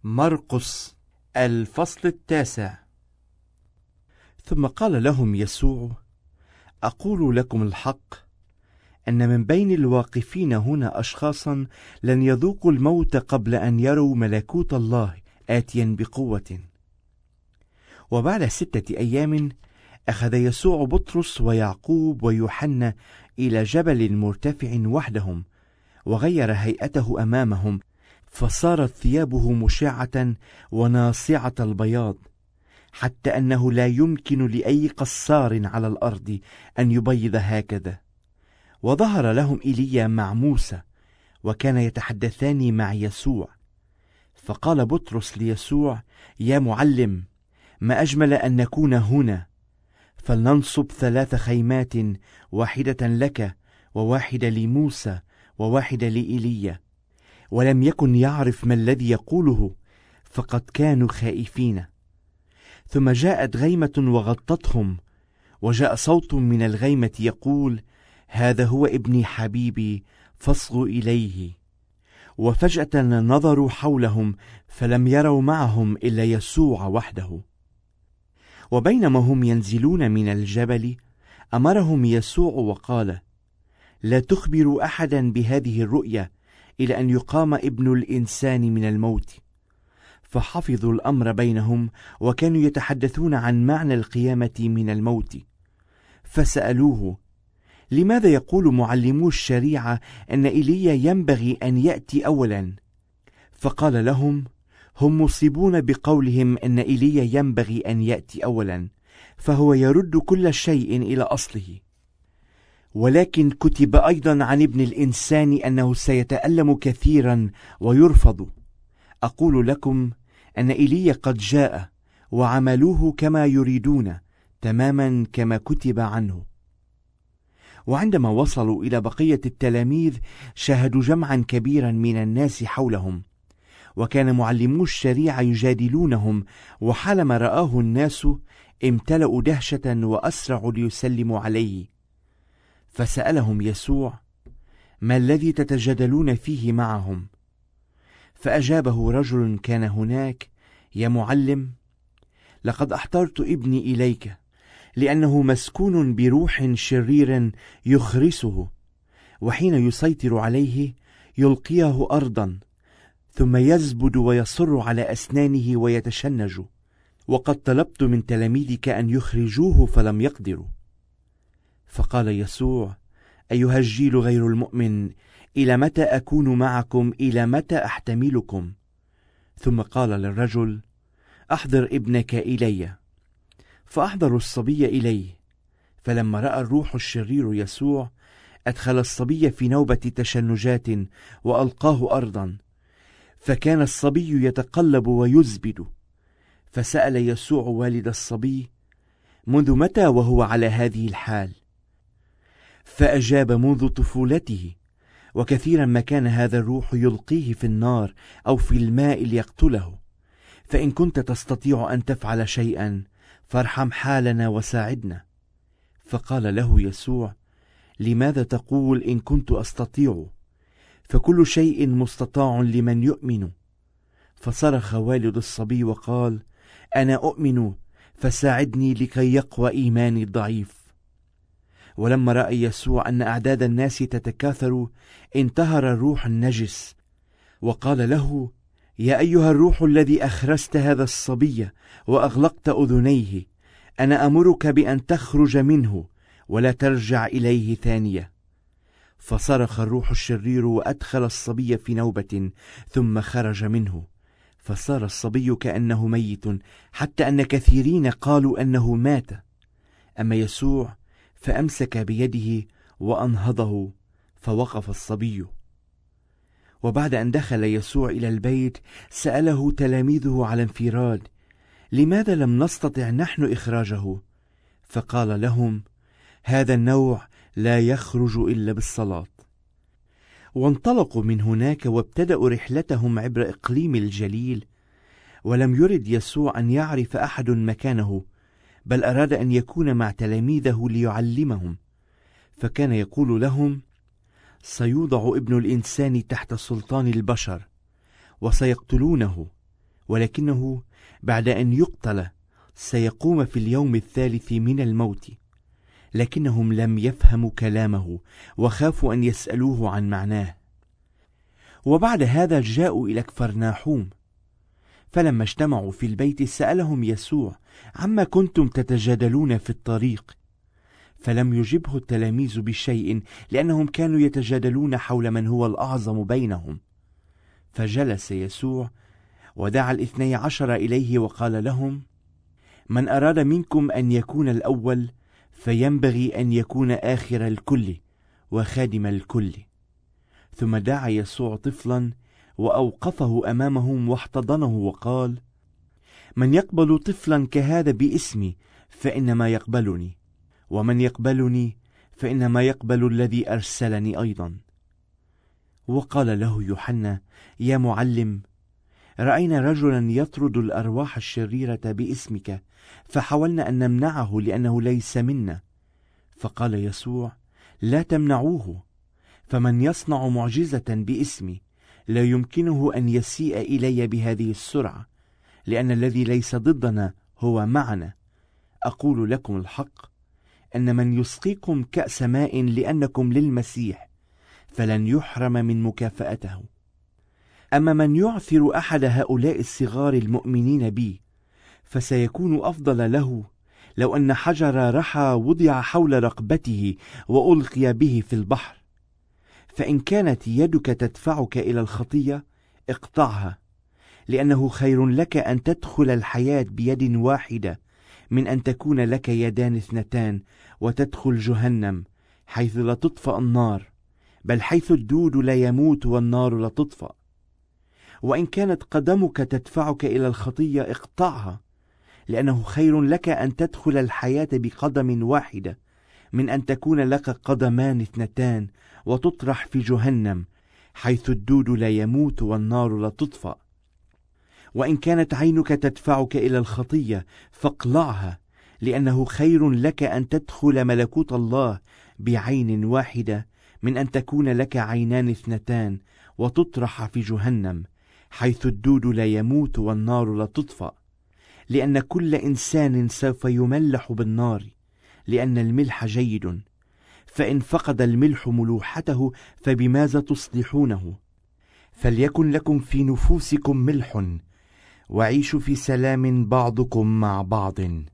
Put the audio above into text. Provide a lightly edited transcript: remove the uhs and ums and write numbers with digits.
مرقس الفصل 9. ثم قال لهم يسوع: أقول لكم الحق، أن من بين الواقفين هنا أشخاصا لن يذوقوا الموت قبل أن يروا ملكوت الله آتيا بقوة. وبعد 6 أيام أخذ يسوع بطرس ويعقوب ويوحنا إلى جبل مرتفع وحدهم، وغير هيئته أمامهم، فصارت ثيابه مشعة وناصعة البياض، حتى أنه لا يمكن لأي قصار على الأرض أن يبيض هكذا. وظهر لهم إيليا مع موسى، وكان يتحدثان مع يسوع. فقال بطرس ليسوع: يا معلم، ما أجمل أن نكون هنا، فلننصب 3 خيمات، واحدة لك، وواحدة لموسى، وواحدة لإيليا. ولم يكن يعرف ما الذي يقوله، فقد كانوا خائفين. ثم جاءت غيمة وغطتهم، وجاء صوت من الغيمة يقول: هذا هو ابني حبيبي، فاصغوا إليه. وفجأة نظروا حولهم، فلم يروا معهم إلا يسوع وحده. وبينما هم ينزلون من الجبل، أمرهم يسوع وقال: لا تخبروا أحدا بهذه الرؤيا إلى أن يقام ابن الإنسان من الموت. فحفظوا الأمر بينهم، وكانوا يتحدثون عن معنى القيامة من الموت. فسألوه: لماذا يقول معلمو الشريعة أن إيليا ينبغي أن يأتي أولا؟ فقال لهم: هم مصيبون بقولهم أن إيليا ينبغي أن يأتي أولا، فهو يرد كل شيء إلى أصله. ولكن كتب أيضا عن ابن الإنسان أنه سيتألم كثيرا ويرفض. أقول لكم أن إيليا قد جاء، وعملوه كما يريدون، تماما كما كتب عنه. وعندما وصلوا إلى بقية التلاميذ، شاهدوا جمعا كبيرا من الناس حولهم، وكان معلمو الشريعة يجادلونهم. وحالما رآه الناس امتلأوا دهشة وأسرعوا ليسلموا عليه. فسألهم يسوع: ما الذي تتجادلون فيه معهم؟ فأجابه رجل كان هناك: يا معلم، لقد أحضرت ابني إليك، لأنه مسكون بروح شرير يخرسه، وحين يسيطر عليه يلقيه أرضا، ثم يزبد ويصر على أسنانه ويتشنج. وقد طلبت من تلاميذك أن يخرجوه فلم يقدروا. فقال يسوع: أيها الجيل غير المؤمن، إلى متى أكون معكم؟ إلى متى أحتملكم؟ ثم قال للرجل: أحضر ابنك إلي. فأحضروا الصبي إليه. فلما رأى الروح الشرير يسوع، أدخل الصبي في نوبة تشنجات وألقاه أرضا، فكان الصبي يتقلب ويزبد. فسأل يسوع والد الصبي: منذ متى وهو على هذه الحال؟ فأجاب: منذ طفولته، وكثيرا ما كان هذا الروح يلقيه في النار أو في الماء ليقتله. فإن كنت تستطيع أن تفعل شيئا فارحم حالنا وساعدنا. فقال له يسوع: لماذا تقول إن كنت أستطيع؟ فكل شيء مستطاع لمن يؤمن. فصرخ والد الصبي وقال: أنا أؤمن، فساعدني لكي يقوى إيماني الضعيف. ولما رأى يسوع أن أعداد الناس تتكاثر، انتهر الروح النجس وقال له: يا أيها الروح الذي أخرست هذا الصبي وأغلقت أذنيه، أنا أمرك بأن تخرج منه ولا ترجع إليه ثانية. فصرخ الروح الشرير وأدخل الصبي في نوبة، ثم خرج منه، فصار الصبي كأنه ميت، حتى أن كثيرين قالوا أنه مات. أما يسوع فأمسك بيده وأنهضه، فوقف الصبي. وبعد أن دخل يسوع إلى البيت، سأله تلاميذه على انفراد: لماذا لم نستطع نحن إخراجه؟ فقال لهم: هذا النوع لا يخرج إلا بالصلاة. وانطلقوا من هناك وابتدأوا رحلتهم عبر إقليم الجليل. ولم يرد يسوع أن يعرف أحد مكانه، بل أراد أن يكون مع تلاميذه ليعلمهم. فكان يقول لهم: سيوضع ابن الإنسان تحت سلطان البشر، وسيقتلونه، ولكنه بعد أن يقتل سيقوم في اليوم الثالث من الموت. لكنهم لم يفهموا كلامه وخافوا أن يسألوه عن معناه. وبعد هذا جاءوا إلى كفرناحوم، فلما اجتمعوا في البيت سألهم يسوع عما كنتم تتجادلون في الطريق. فلم يجبه التلاميذ بشيء، لأنهم كانوا يتجادلون حول من هو الأعظم بينهم. فجلس يسوع ودعا 12 إليه وقال لهم: من أراد منكم أن يكون الأول فينبغي أن يكون آخر الكل وخادم الكل. ثم دعا يسوع طفلا وأوقفه أمامهم واحتضنه وقال: من يقبل طفلا كهذا باسمي فإنما يقبلني، ومن يقبلني فإنما يقبل الذي أرسلني أيضا. وقال له يوحنا: يا معلم، رأينا رجلا يطرد الأرواح الشريرة باسمك، فحاولنا أن نمنعه لأنه ليس منا. فقال يسوع: لا تمنعوه، فمن يصنع معجزة باسمي لا يمكنه أن يسيء إلي بهذه السرعة، لأن الذي ليس ضدنا هو معنا. أقول لكم الحق، أن من يسقيكم كأس ماء لأنكم للمسيح فلن يحرم من مكافأته. أما من يعثر أحد هؤلاء الصغار المؤمنين بي فسيكون أفضل له لو أن حجر رحى وضع حول رقبته وألقي به في البحر. فإن كانت يدك تدفعك إلى الخطية اقطعها، لأنه خير لك أن تدخل الحياة بيد واحدة من أن تكون لك يدان 2 وتدخل جهنم، حيث لا تطفأ النار، بل حيث الدود لا يموت والنار لا تطفأ. وإن كانت قدمك تدفعك إلى الخطية اقطعها، لأنه خير لك أن تدخل الحياة بقدم واحدة من أن تكون لك قدمان 2 وتطرح في جهنم، حيث الدود لا يموت والنار لا تطفأ. وإن كانت عينك تدفعك إلى الخطية فاقلعها، لأنه خير لك أن تدخل ملكوت الله بعين واحدة من أن تكون لك عينان 2 وتطرح في جهنم، حيث الدود لا يموت والنار لا تطفأ. لأن كل إنسان سوف يملح بالنار، لأن الملح جيد، فإن فقد الملح ملوحته فبماذا تصلحونه؟ فليكن لكم في نفوسكم ملح، وعيشوا في سلام بعضكم مع بعض.